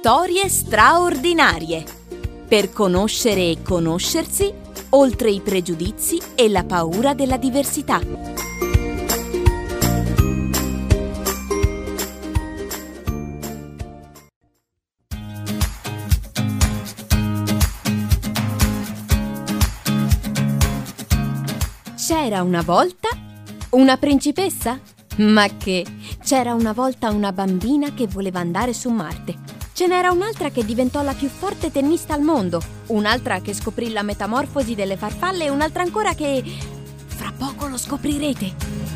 Storie straordinarie per conoscere e conoscersi oltre i pregiudizi e la paura della diversità. C'era una volta una principessa? Ma che? C'era una volta una bambina che voleva andare su Marte. Ce n'era un'altra che diventò la più forte tennista al mondo, un'altra che scoprì la metamorfosi delle farfalle e un'altra ancora che... fra poco lo scoprirete.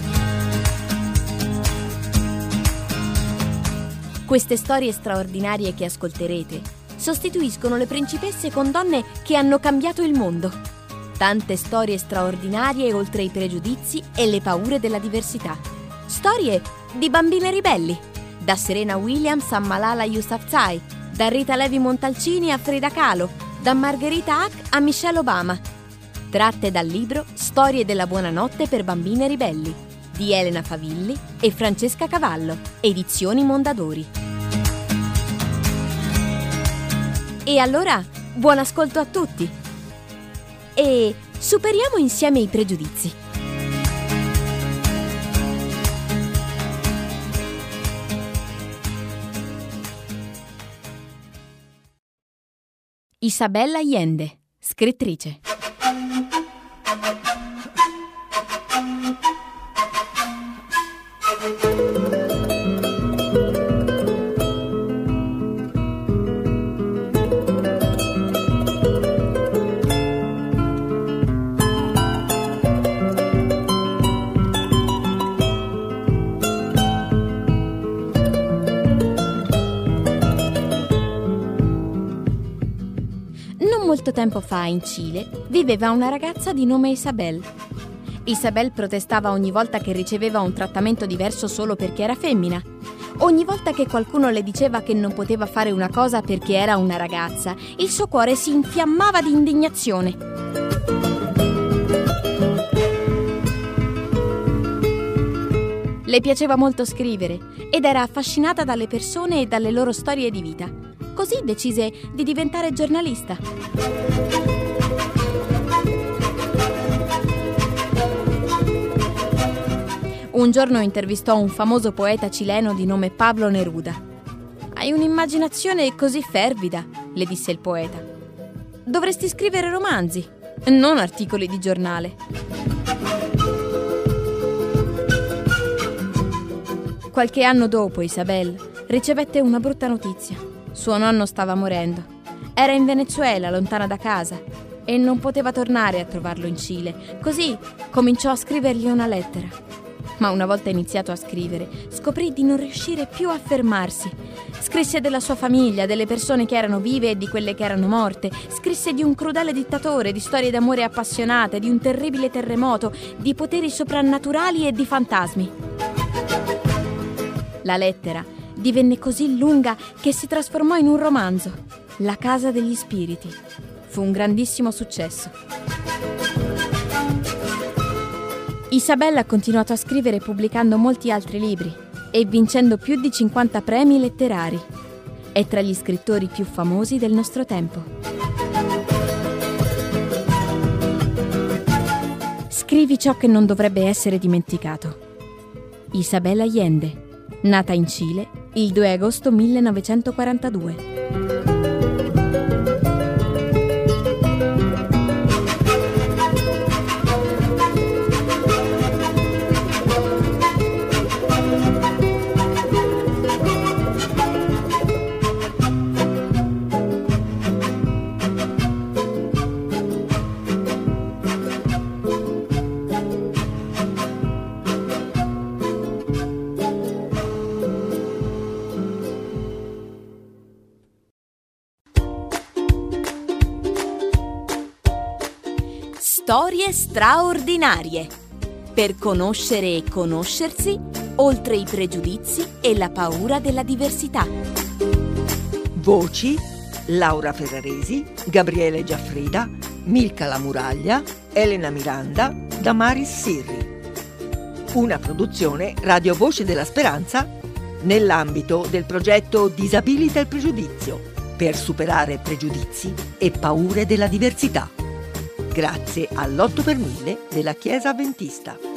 Queste storie straordinarie che ascolterete sostituiscono le principesse con donne che hanno cambiato il mondo. Tante storie straordinarie oltre i pregiudizi e le paure della diversità. Storie di bambine ribelli, da Serena Williams a Malala Yousafzai, da Rita Levi Montalcini a Frida Kahlo, da Margherita Hack a Michelle Obama. Tratte dal libro Storie della buonanotte per bambine ribelli di Elena Favilli e Francesca Cavallo, edizioni Mondadori. E allora, buon ascolto a tutti! E superiamo insieme i pregiudizi. Isabel Allende, scrittrice. Molto tempo fa, in Cile, viveva una ragazza di nome Isabel. Isabel protestava ogni volta che riceveva un trattamento diverso solo perché era femmina. Ogni volta che qualcuno le diceva che non poteva fare una cosa perché era una ragazza, il suo cuore si infiammava di indignazione. Le piaceva molto scrivere ed era affascinata dalle persone e dalle loro storie di vita. Così decise di diventare giornalista. Un giorno intervistò un famoso poeta cileno di nome Pablo Neruda. «Hai un'immaginazione così fervida», le disse il poeta. «Dovresti scrivere romanzi, non articoli di giornale». Qualche anno dopo, Isabel ricevette una brutta notizia. Suo nonno stava morendo. Era in Venezuela, lontana da casa, e non poteva tornare a trovarlo in Cile. Così cominciò a scrivergli una lettera. Ma una volta iniziato a scrivere, scoprì di non riuscire più a fermarsi. Scrisse della sua famiglia, delle persone che erano vive e di quelle che erano morte. Scrisse di un crudele dittatore, di storie d'amore appassionate, di un terribile terremoto, di poteri soprannaturali e di fantasmi. La lettera divenne così lunga che si trasformò in un romanzo, La casa degli spiriti. Fu un grandissimo successo. Isabella ha continuato a scrivere pubblicando molti altri libri e vincendo più di 50 premi letterari. È tra gli scrittori più famosi del nostro tempo. Scrivi ciò che non dovrebbe essere dimenticato. Isabel Allende, nata in Cile il 2 agosto 1942. Storie straordinarie per conoscere e conoscersi oltre i pregiudizi e la paura della diversità. Voci: Laura Ferraresi, Gabriele Giaffrida, Milka La Muraglia, Elena Miranda, Damaris Sirri. Una produzione Radio Voce della Speranza nell'ambito del progetto Disabilita il pregiudizio, per superare pregiudizi e paure della diversità. Grazie all'8 per 1000 della Chiesa Adventista.